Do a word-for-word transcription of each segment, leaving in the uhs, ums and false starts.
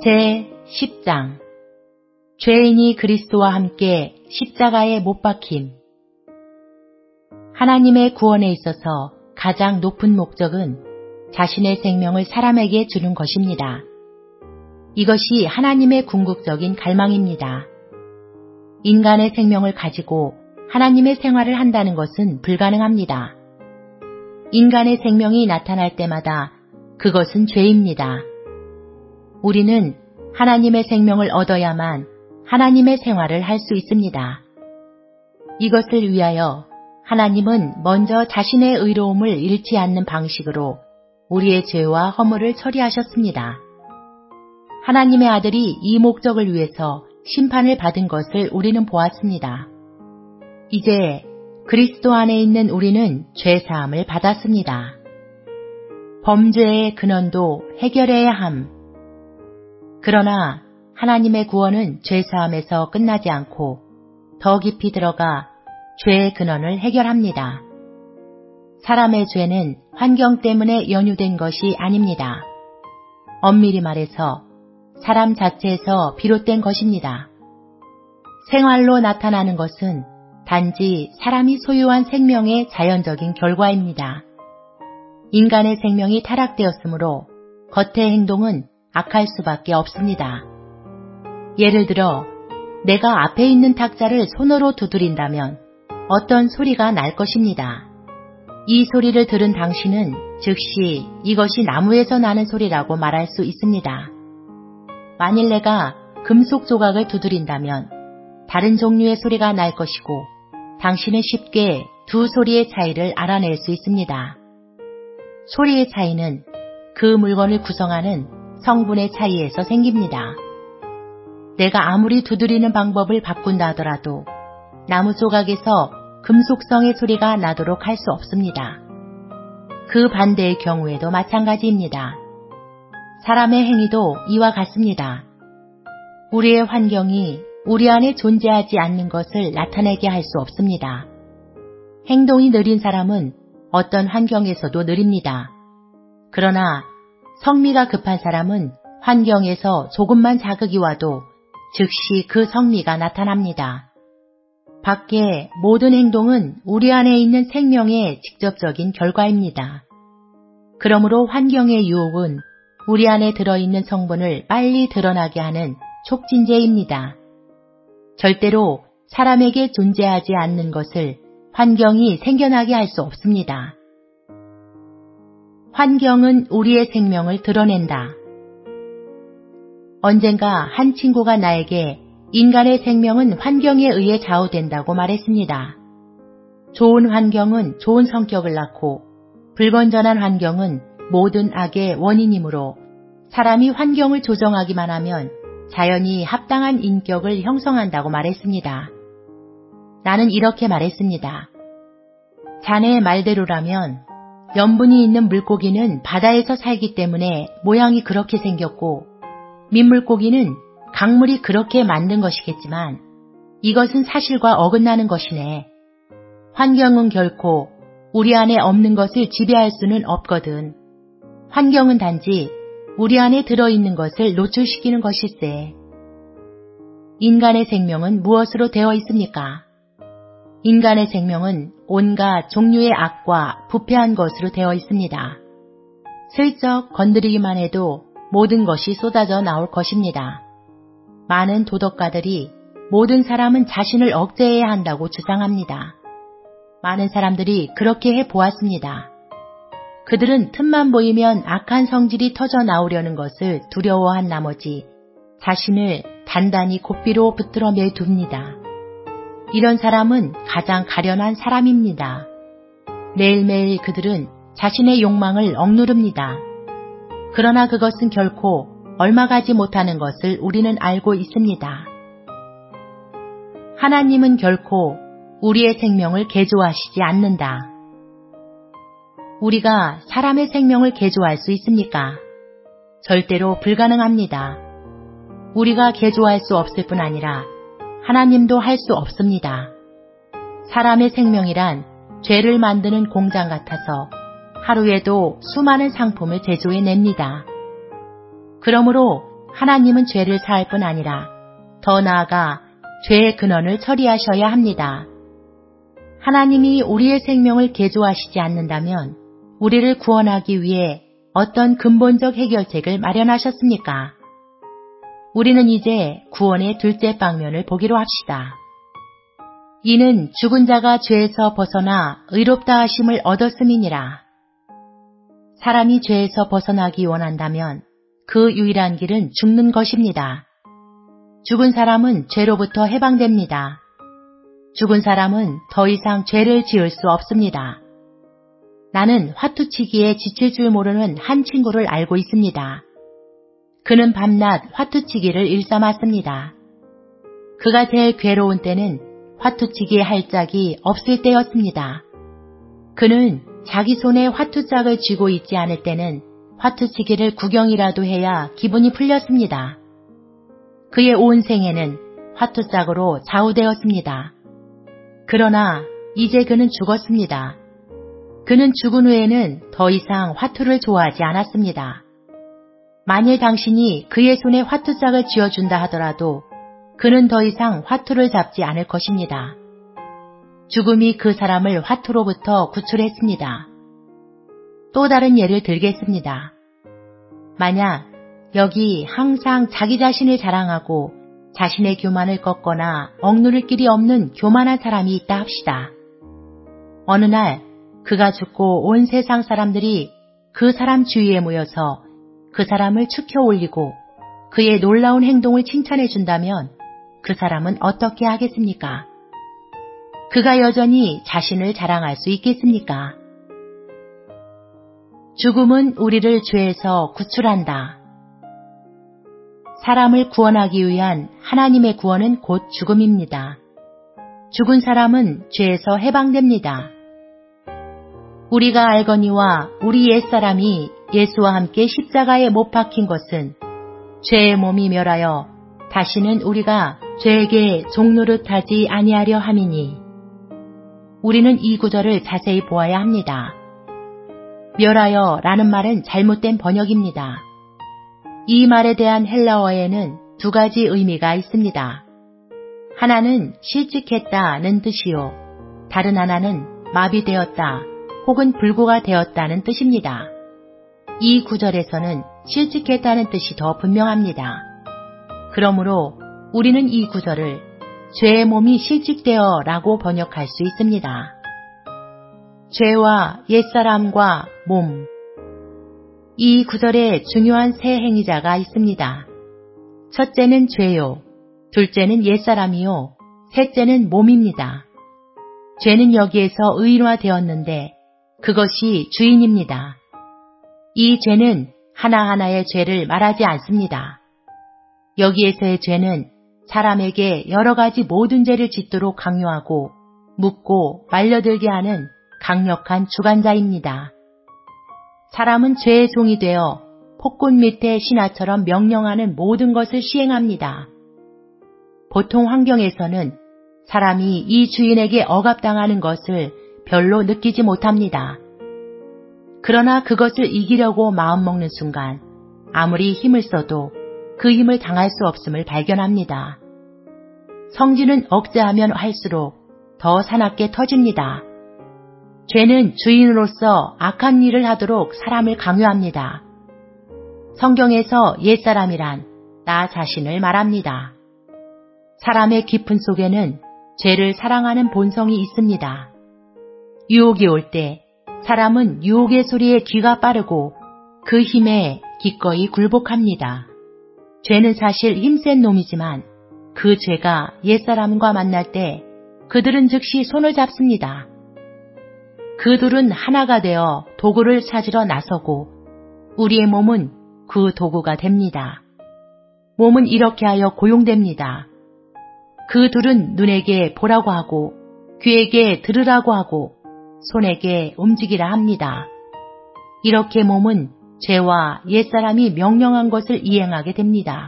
제십 장 죄인이 그리스도와 함께 십자가에 못 박힘. 하나님의 구원에 있어서 가장 높은 목적은 자신의 생명을 사람에게 주는 것입니다. 이것이 하나님의 궁극적인 갈망입니다. 인간의 생명을 가지고 하나님의 생활을 한다는 것은 불가능합니다. 인간의 생명이 나타날 때마다 그것은 죄입니다. 우리는 하나님의 생명을 얻어야만 하나님의 생활을 할 수 있습니다. 이것을 위하여 하나님은 먼저 자신의 의로움을 잃지 않는 방식으로 우리의 죄와 허물을 처리하셨습니다. 하나님의 아들이 이 목적을 위해서 심판을 받은 것을 우리는 보았습니다. 이제 그리스도 안에 있는 우리는 죄사함을 받았습니다. 범죄의 근원도 해결해야 함. 그러나 하나님의 구원은 죄사함에서 끝나지 않고 더 깊이 들어가 죄의 근원을 해결합니다. 사람의 죄는 환경 때문에 연유된 것이 아닙니다. 엄밀히 말해서 사람 자체에서 비롯된 것입니다. 생활로 나타나는 것은 단지 사람이 소유한 생명의 자연적인 결과입니다. 인간의 생명이 타락되었으므로 겉의 행동은 악할 수밖에 없습니다. 예를 들어 내가 앞에 있는 탁자를 손으로 두드린다면 어떤 소리가 날 것입니다. 이 소리를 들은 당신은 즉시 이것이 나무에서 나는 소리라고 말할 수 있습니다. 만일 내가 금속 조각을 두드린다면 다른 종류의 소리가 날 것이고 당신은 쉽게 두 소리의 차이를 알아낼 수 있습니다. 소리의 차이는 그 물건을 구성하는 성분의 차이에서 생깁니다. 내가 아무리 두드리는 방법을 바꾼다 하더라도 나무 조각에서 금속성의 소리가 나도록 할 수 없습니다. 그 반대의 경우에도 마찬가지입니다. 사람의 행위도 이와 같습니다. 우리의 환경이 우리 안에 존재하지 않는 것을 나타내게 할 수 없습니다. 행동이 느린 사람은 어떤 환경에서도 느립니다. 그러나 성미가 급한 사람은 환경에서 조금만 자극이 와도 즉시 그 성미가 나타납니다. 밖의 모든 행동은 우리 안에 있는 생명의 직접적인 결과입니다. 그러므로 환경의 유혹은 우리 안에 들어있는 성분을 빨리 드러나게 하는 촉진제입니다. 절대로 사람에게 존재하지 않는 것을 환경이 생겨나게 할 수 없습니다. 환경은 우리의 생명을 드러낸다. 언젠가 한 친구가 나에게 인간의 생명은 환경에 의해 좌우된다고 말했습니다. 좋은 환경은 좋은 성격을 낳고 불건전한 환경은 모든 악의 원인이므로 사람이 환경을 조정하기만 하면 자연히 합당한 인격을 형성한다고 말했습니다. 나는 이렇게 말했습니다. 자네의 말대로라면 염분이 있는 물고기는 바다에서 살기 때문에 모양이 그렇게 생겼고 민물고기는 강물이 그렇게 만든 것이겠지만 이것은 사실과 어긋나는 것이네. 환경은 결코 우리 안에 없는 것을 지배할 수는 없거든. 환경은 단지 우리 안에 들어있는 것을 노출시키는 것일세. 인간의 생명은 무엇으로 되어 있습니까? 인간의 생명은 온갖 종류의 악과 부패한 것으로 되어 있습니다. 슬쩍 건드리기만 해도 모든 것이 쏟아져 나올 것입니다. 많은 도덕가들이 모든 사람은 자신을 억제해야 한다고 주장합니다. 많은 사람들이 그렇게 해보았습니다. 그들은 틈만 보이면 악한 성질이 터져 나오려는 것을 두려워한 나머지 자신을 단단히 고삐로 붙들어 매둡니다. 이런 사람은 가장 가련한 사람입니다. 매일매일 그들은 자신의 욕망을 억누릅니다. 그러나 그것은 결코 얼마 가지 못하는 것을 우리는 알고 있습니다. 하나님은 결코 우리의 생명을 개조하시지 않는다. 우리가 사람의 생명을 개조할 수 있습니까? 절대로 불가능합니다. 우리가 개조할 수 없을 뿐 아니라 하나님도 할 수 없습니다. 사람의 생명이란 죄를 만드는 공장 같아서 하루에도 수많은 상품을 제조해냅니다. 그러므로 하나님은 죄를 사할 뿐 아니라 더 나아가 죄의 근원을 처리하셔야 합니다. 하나님이 우리의 생명을 개조하시지 않는다면 우리를 구원하기 위해 어떤 근본적 해결책을 마련하셨습니까? 우리는 이제 구원의 둘째 방면을 보기로 합시다. 이는 죽은 자가 죄에서 벗어나 의롭다 하심을 얻었음이니라. 사람이 죄에서 벗어나기 원한다면 그 유일한 길은 죽는 것입니다. 죽은 사람은 죄로부터 해방됩니다. 죽은 사람은 더 이상 죄를 지을 수 없습니다. 나는 화투치기에 지칠 줄 모르는 한 친구를 알고 있습니다. 그는 밤낮 화투치기를 일삼았습니다. 그가 제일 괴로운 때는 화투치기에 할 짝이 없을 때였습니다. 그는 자기 손에 화투짝을 쥐고 있지 않을 때는 화투치기를 구경이라도 해야 기분이 풀렸습니다. 그의 온 생애는 화투짝으로 좌우되었습니다. 그러나 이제 그는 죽었습니다. 그는 죽은 후에는 더 이상 화투를 좋아하지 않았습니다. 만일 당신이 그의 손에 화투짝을 쥐어준다 하더라도 그는 더 이상 화투를 잡지 않을 것입니다. 죽음이 그 사람을 화투로부터 구출했습니다. 또 다른 예를 들겠습니다. 만약 여기 항상 자기 자신을 자랑하고 자신의 교만을 꺾거나 억누를 길이 없는 교만한 사람이 있다 합시다. 어느 날 그가 죽고 온 세상 사람들이 그 사람 주위에 모여서 그 사람을 축혀 올리고 그의 놀라운 행동을 칭찬해 준다면 그 사람은 어떻게 하겠습니까? 그가 여전히 자신을 자랑할 수 있겠습니까? 죽음은 우리를 죄에서 구출한다. 사람을 구원하기 위한 하나님의 구원은 곧 죽음입니다. 죽은 사람은 죄에서 해방됩니다. 우리가 알거니와 우리 옛사람이 예수와 함께 십자가에 못 박힌 것은 죄의 몸이 멸하여 다시는 우리가 죄에게 종노릇하지 아니하려 함이니. 우리는 이 구절을 자세히 보아야 합니다. 멸하여 라는 말은 잘못된 번역입니다. 이 말에 대한 헬라어에는 두 가지 의미가 있습니다. 하나는 실직했다는 뜻이요. 다른 하나는 마비되었다 혹은 불구가 되었다는 뜻입니다. 이 구절에서는 실직했다는 뜻이 더 분명합니다. 그러므로 우리는 이 구절을 죄의 몸이 실직되어 라고 번역할 수 있습니다. 죄와 옛사람과 몸. 이 구절에 중요한 세 행위자가 있습니다. 첫째는 죄요. 둘째는 옛사람이요. 셋째는 몸입니다. 죄는 여기에서 의인화되었는데 그것이 주인입니다. 이 죄는 하나하나의 죄를 말하지 않습니다. 여기에서의 죄는 사람에게 여러 가지 모든 죄를 짓도록 강요하고 묻고 말려들게 하는 강력한 주관자입니다. 사람은 죄의 종이 되어 폭군 밑에 신하처럼 명령하는 모든 것을 시행합니다. 보통 환경에서는 사람이 이 주인에게 억압당하는 것을 별로 느끼지 못합니다. 그러나 그것을 이기려고 마음먹는 순간 아무리 힘을 써도 그 힘을 당할 수 없음을 발견합니다. 성질은 억제하면 할수록 더 사납게 터집니다. 죄는 주인으로서 악한 일을 하도록 사람을 강요합니다. 성경에서 옛사람이란 나 자신을 말합니다. 사람의 깊은 속에는 죄를 사랑하는 본성이 있습니다. 유혹이 올 때 사람은 유혹의 소리에 귀가 빠르고 그 힘에 기꺼이 굴복합니다. 죄는 사실 힘센 놈이지만 그 죄가 옛사람과 만날 때 그들은 즉시 손을 잡습니다. 그 둘은 하나가 되어 도구를 찾으러 나서고 우리의 몸은 그 도구가 됩니다. 몸은 이렇게 하여 고용됩니다. 그 둘은 눈에게 보라고 하고 귀에게 들으라고 하고 손에게 움직이라 합니다. 이렇게 몸은 죄와 옛사람이 명령한 것을 이행하게 됩니다.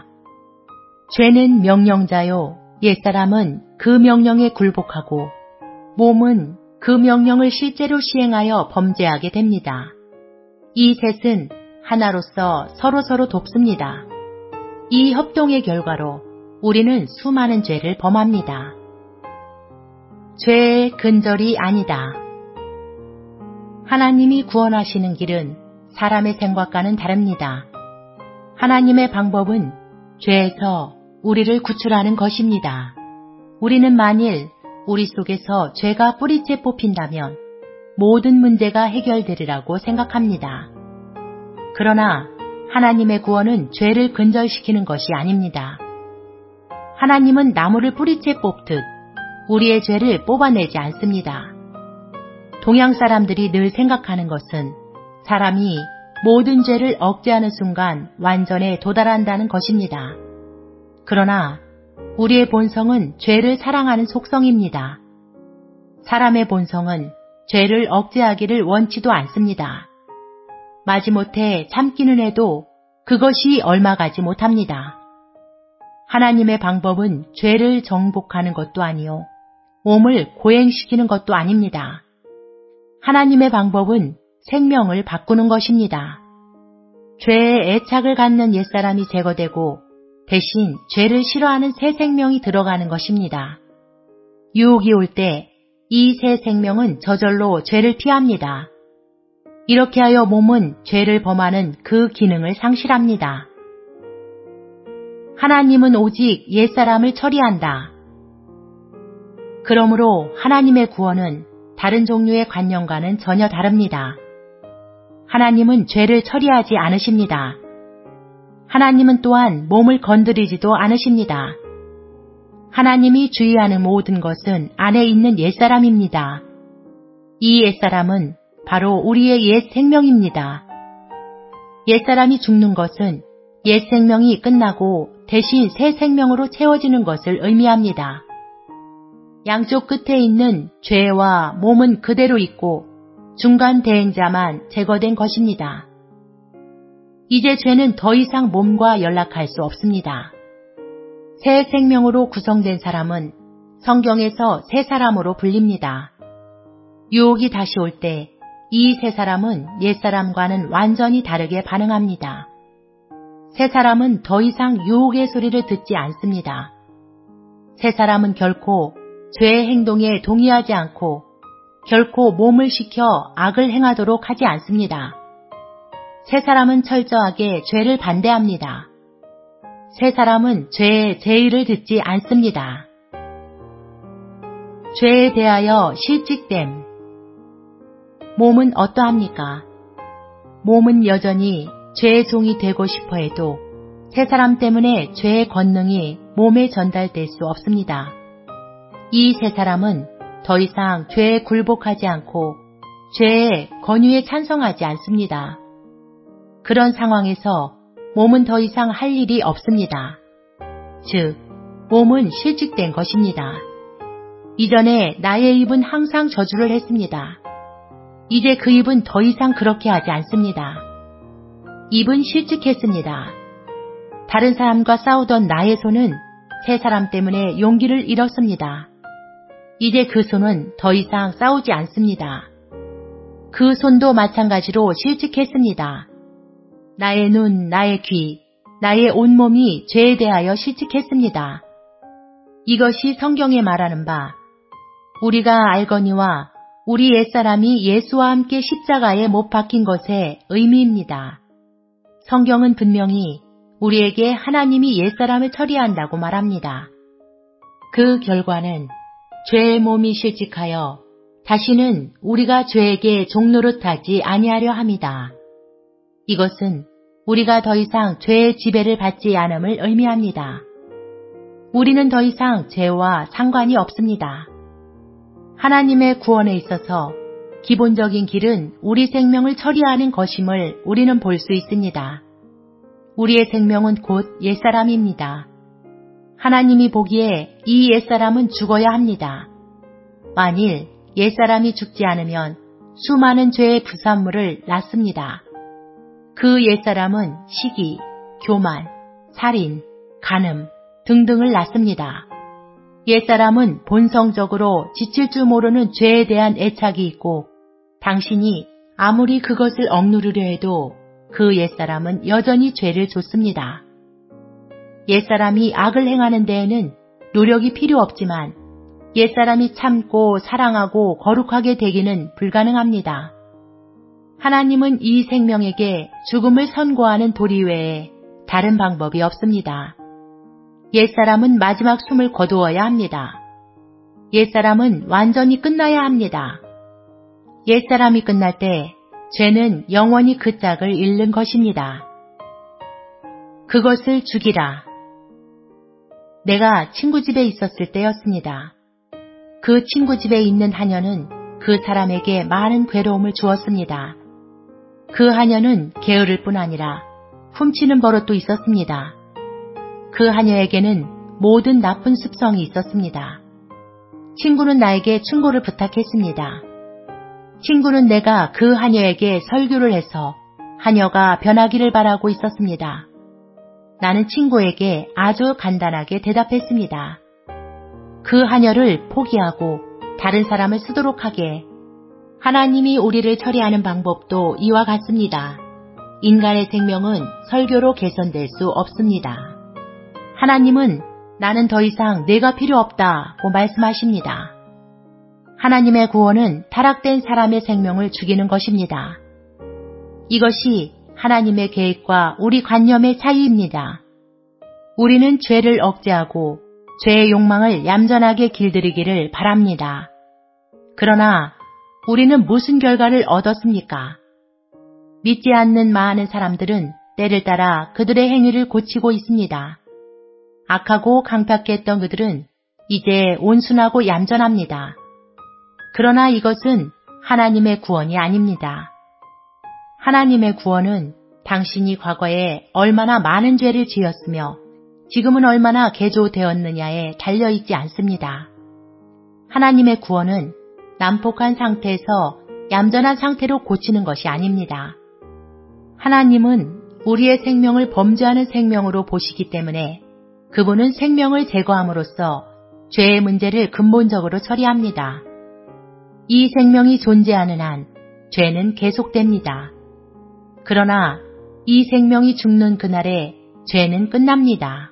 죄는 명령자요, 옛사람은 그 명령에 굴복하고 몸은 그 명령을 실제로 시행하여 범죄하게 됩니다. 이 셋은 하나로서 서로서로 돕습니다. 이 협동의 결과로 우리는 수많은 죄를 범합니다. 죄의 근절이 아니다. 하나님이 구원하시는 길은 사람의 생각과는 다릅니다. 하나님의 방법은 죄에서 우리를 구출하는 것입니다. 우리는 만일 우리 속에서 죄가 뿌리째 뽑힌다면 모든 문제가 해결되리라고 생각합니다. 그러나 하나님의 구원은 죄를 근절시키는 것이 아닙니다. 하나님은 나무를 뿌리째 뽑듯 우리의 죄를 뽑아내지 않습니다. 동양 사람들이 늘 생각하는 것은 사람이 모든 죄를 억제하는 순간 완전에 도달한다는 것입니다. 그러나 우리의 본성은 죄를 사랑하는 속성입니다. 사람의 본성은 죄를 억제하기를 원치도 않습니다. 마지못해 참기는 해도 그것이 얼마 가지 못합니다. 하나님의 방법은 죄를 정복하는 것도 아니요 몸을 고행시키는 것도 아닙니다. 하나님의 방법은 생명을 바꾸는 것입니다. 죄에 애착을 갖는 옛사람이 제거되고 대신 죄를 싫어하는 새 생명이 들어가는 것입니다. 유혹이 올 때 이 새 생명은 저절로 죄를 피합니다. 이렇게 하여 몸은 죄를 범하는 그 기능을 상실합니다. 하나님은 오직 옛사람을 처리한다. 그러므로 하나님의 구원은 다른 종류의 관념과는 전혀 다릅니다. 하나님은 죄를 처리하지 않으십니다. 하나님은 또한 몸을 건드리지도 않으십니다. 하나님이 주의하는 모든 것은 안에 있는 옛사람입니다. 이 옛사람은 바로 우리의 옛 생명입니다. 옛사람이 죽는 것은 옛 생명이 끝나고 대신 새 생명으로 채워지는 것을 의미합니다. 양쪽 끝에 있는 죄와 몸은 그대로 있고 중간 대행자만 제거된 것입니다. 이제 죄는 더 이상 몸과 연락할 수 없습니다. 새 생명으로 구성된 사람은 성경에서 새 사람으로 불립니다. 유혹이 다시 올 때 이 새 사람은 옛 사람과는 완전히 다르게 반응합니다. 새 사람은 더 이상 유혹의 소리를 듣지 않습니다. 새 사람은 결코 죄의 행동에 동의하지 않고 결코 몸을 시켜 악을 행하도록 하지 않습니다. 새 사람은 철저하게 죄를 반대합니다. 새 사람은 죄의 제의를 듣지 않습니다. 죄에 대하여 실직됨. 몸은 어떠합니까? 몸은 여전히 죄의 종이 되고 싶어 해도 새 사람 때문에 죄의 권능이 몸에 전달될 수 없습니다. 이 새 사람은 더 이상 죄에 굴복하지 않고 죄의 권유에 찬성하지 않습니다. 그런 상황에서 몸은 더 이상 할 일이 없습니다. 즉, 몸은 실직된 것입니다. 이전에 나의 입은 항상 저주를 했습니다. 이제 그 입은 더 이상 그렇게 하지 않습니다. 입은 실직했습니다. 다른 사람과 싸우던 나의 손은 새 사람 때문에 용기를 잃었습니다. 이제 그 손은 더 이상 싸우지 않습니다. 그 손도 마찬가지로 실직했습니다. 나의 눈, 나의 귀, 나의 온몸이 죄에 대하여 실직했습니다. 이것이 성경에 말하는 바 우리가 알거니와 우리 옛사람이 예수와 함께 십자가에 못 박힌 것의 의미입니다. 성경은 분명히 우리에게 하나님이 옛사람을 처리한다고 말합니다. 그 결과는 죄의 몸이 실직하여 다시는 우리가 죄에게 종노릇하지 아니하려 함이다. 이것은 우리가 더 이상 죄의 지배를 받지 않음을 의미합니다. 우리는 더 이상 죄와 상관이 없습니다. 하나님의 구원에 있어서 기본적인 길은 우리 생명을 처리하는 것임을 우리는 볼 수 있습니다. 우리의 생명은 곧 옛사람입니다. 하나님이 보기에 이 옛사람은 죽어야 합니다. 만일 옛사람이 죽지 않으면 수많은 죄의 부산물을 낳습니다. 그 옛사람은 시기, 교만, 살인, 간음 등등을 낳습니다. 옛사람은 본성적으로 지칠 줄 모르는 죄에 대한 애착이 있고 당신이 아무리 그것을 억누르려 해도 그 옛사람은 여전히 죄를 좇습니다. 옛사람이 악을 행하는 데에는 노력이 필요 없지만 옛사람이 참고 사랑하고 거룩하게 되기는 불가능합니다. 하나님은 이 생명에게 죽음을 선고하는 도리 외에 다른 방법이 없습니다. 옛사람은 마지막 숨을 거두어야 합니다. 옛사람은 완전히 끝나야 합니다. 옛사람이 끝날 때 죄는 영원히 그 짝을 잃는 것입니다. 그것을 죽이라. 내가 친구 집에 있었을 때였습니다. 그 친구 집에 있는 하녀는 그 사람에게 많은 괴로움을 주었습니다. 그 하녀는 게으를 뿐 아니라 훔치는 버릇도 있었습니다. 그 하녀에게는 모든 나쁜 습성이 있었습니다. 친구는 나에게 충고를 부탁했습니다. 친구는 내가 그 하녀에게 설교를 해서 하녀가 변하기를 바라고 있었습니다. 나는 친구에게 아주 간단하게 대답했습니다. 그 하녀를 포기하고 다른 사람을 쓰도록 하게. 하나님이 우리를 처리하는 방법도 이와 같습니다. 인간의 생명은 설교로 개선될 수 없습니다. 하나님은 나는 더 이상 내가 필요 없다고 말씀하십니다. 하나님의 구원은 타락된 사람의 생명을 죽이는 것입니다. 이것이 하나님의 계획과 우리 관념의 차이입니다. 우리는 죄를 억제하고 죄의 욕망을 얌전하게 길들이기를 바랍니다. 그러나 우리는 무슨 결과를 얻었습니까? 믿지 않는 많은 사람들은 때를 따라 그들의 행위를 고치고 있습니다. 악하고 강팍했던 그들은 이제 온순하고 얌전합니다. 그러나 이것은 하나님의 구원이 아닙니다. 하나님의 구원은 당신이 과거에 얼마나 많은 죄를 지었으며 지금은 얼마나 개조되었느냐에 달려있지 않습니다. 하나님의 구원은 난폭한 상태에서 얌전한 상태로 고치는 것이 아닙니다. 하나님은 우리의 생명을 범죄하는 생명으로 보시기 때문에 그분은 생명을 제거함으로써 죄의 문제를 근본적으로 처리합니다. 이 생명이 존재하는 한 죄는 계속됩니다. 그러나 이 생명이 죽는 그날에 죄는 끝납니다.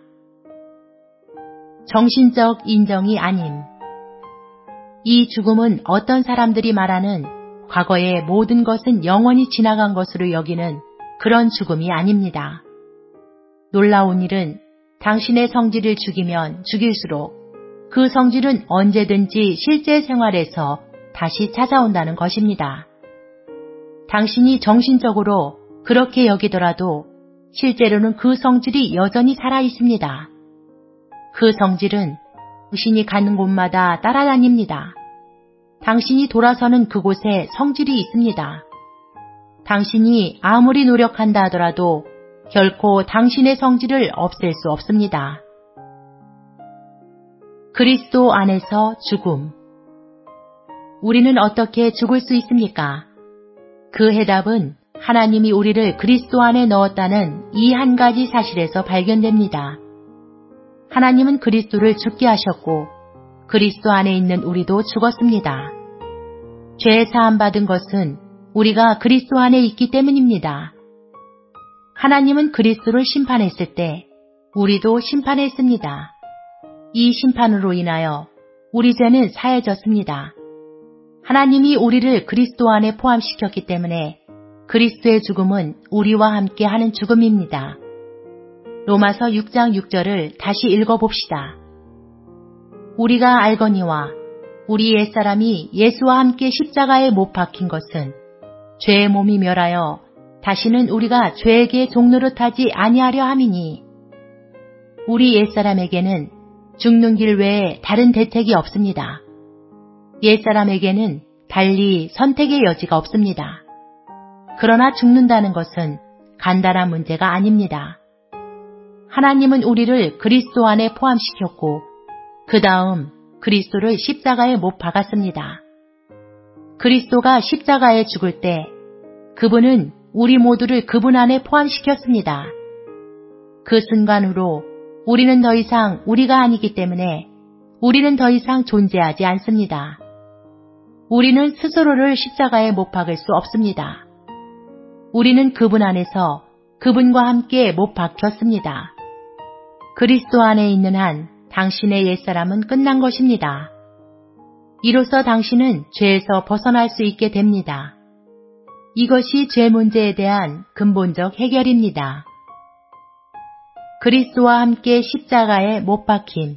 정신적 인정이 아님. 이 죽음은 어떤 사람들이 말하는 과거의 모든 것은 영원히 지나간 것으로 여기는 그런 죽음이 아닙니다. 놀라운 일은 당신의 성질을 죽이면 죽일수록 그 성질은 언제든지 실제 생활에서 다시 찾아온다는 것입니다. 당신이 정신적으로 그렇게 여기더라도 실제로는 그 성질이 여전히 살아 있습니다. 그 성질은 당신이 가는 곳마다 따라다닙니다. 당신이 돌아서는 그곳에 성질이 있습니다. 당신이 아무리 노력한다 하더라도 결코 당신의 성질을 없앨 수 없습니다. 그리스도 안에서 죽음. 우리는 어떻게 죽을 수 있습니까? 그 해답은 하나님이 우리를 그리스도 안에 넣었다는 이 한 가지 사실에서 발견됩니다. 하나님은 그리스도를 죽게 하셨고 그리스도 안에 있는 우리도 죽었습니다. 죄 사함 받은 것은 우리가 그리스도 안에 있기 때문입니다. 하나님은 그리스도를 심판했을 때 우리도 심판했습니다. 이 심판으로 인하여 우리 죄는 사해졌습니다. 하나님이 우리를 그리스도 안에 포함시켰기 때문에 그리스도의 죽음은 우리와 함께 하는 죽음입니다. 로마서 육 장 육 절을 다시 읽어봅시다. 우리가 알거니와 우리 옛사람이 예수와 함께 십자가에 못 박힌 것은 죄의 몸이 멸하여 다시는 우리가 죄에게 종노릇하지 아니하려 함이니 우리 옛사람에게는 죽는 길 외에 다른 대책이 없습니다. 옛사람에게는 달리 선택의 여지가 없습니다. 그러나 죽는다는 것은 간단한 문제가 아닙니다. 하나님은 우리를 그리스도 안에 포함시켰고 그 다음 그리스도를 십자가에 못 박았습니다. 그리스도가 십자가에 죽을 때 그분은 우리 모두를 그분 안에 포함시켰습니다. 그 순간으로 우리는 더 이상 우리가 아니기 때문에 우리는 더 이상 존재하지 않습니다. 우리는 스스로를 십자가에 못 박을 수 없습니다. 우리는 그분 안에서 그분과 함께 못 박혔습니다. 그리스도 안에 있는 한 당신의 옛사람은 끝난 것입니다. 이로써 당신은 죄에서 벗어날 수 있게 됩니다. 이것이 죄 문제에 대한 근본적 해결입니다. 그리스도와 함께 십자가에 못 박힘.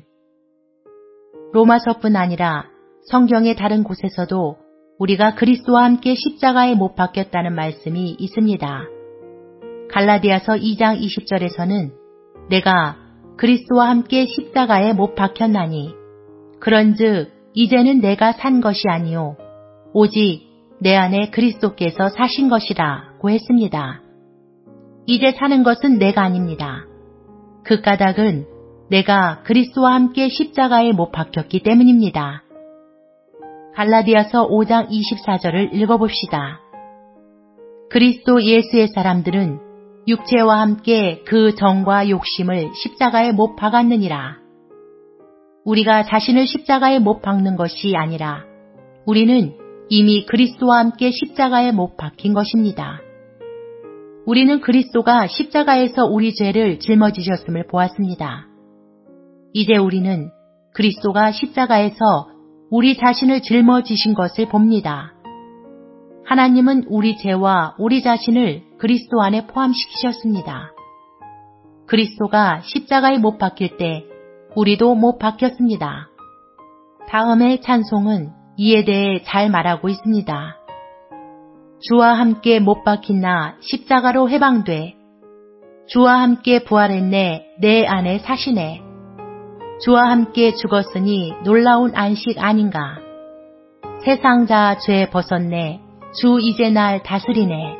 로마서뿐 아니라 성경의 다른 곳에서도 우리가 그리스도와 함께 십자가에 못 박혔다는 말씀이 있습니다. 갈라디아서 이 장 이십 절에서는 내가 그리스도와 함께 십자가에 못 박혔나니 그런즉 이제는 내가 산 것이 아니요 오직 내 안에 그리스도께서 사신 것이라고 했습니다. 이제 사는 것은 내가 아닙니다. 그 까닭은 내가 그리스도와 함께 십자가에 못 박혔기 때문입니다. 갈라디아서 오 장 이십사 절을 읽어봅시다. 그리스도 예수의 사람들은 육체와 함께 그 정과 욕심을 십자가에 못 박았느니라. 우리가 자신을 십자가에 못 박는 것이 아니라 우리는 이미 그리스도와 함께 십자가에 못 박힌 것입니다. 우리는 그리스도가 십자가에서 우리 죄를 짊어지셨음을 보았습니다. 이제 우리는 그리스도가 십자가에서 우리 자신을 짊어지신 것을 봅니다. 하나님은 우리 죄와 우리 자신을 그리스도 안에 포함시키셨습니다. 그리스도가 십자가에 못 박힐 때 우리도 못 박혔습니다. 다음의 찬송은 이에 대해 잘 말하고 있습니다. 주와 함께 못 박힌 나 십자가로 해방돼 주와 함께 부활했네 내 안에 사시네 주와 함께 죽었으니 놀라운 안식 아닌가 세상 자 죄 벗었네 주 이제 날 다스리네.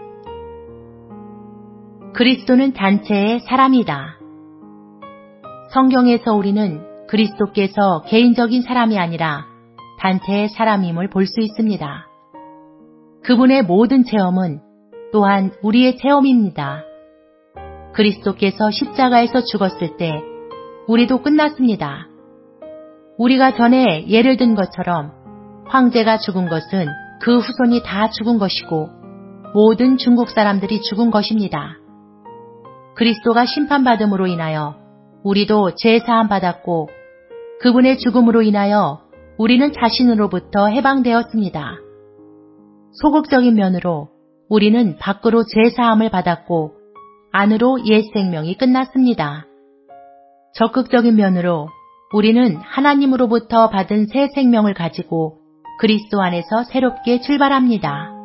그리스도는 단체의 사람이다. 성경에서 우리는 그리스도께서 개인적인 사람이 아니라 단체의 사람임을 볼 수 있습니다. 그분의 모든 체험은 또한 우리의 체험입니다. 그리스도께서 십자가에서 죽었을 때 우리도 끝났습니다. 우리가 전에 예를 든 것처럼 황제가 죽은 것은 그 후손이 다 죽은 것이고 모든 중국 사람들이 죽은 것입니다. 그리스도가 심판받음으로 인하여 우리도 죄사함 받았고 그분의 죽음으로 인하여 우리는 자신으로부터 해방되었습니다. 소극적인 면으로 우리는 밖으로 죄사함을 받았고 안으로 옛 생명이 끝났습니다. 적극적인 면으로 우리는 하나님으로부터 받은 새 생명을 가지고 그리스도 안에서 새롭게 출발합니다.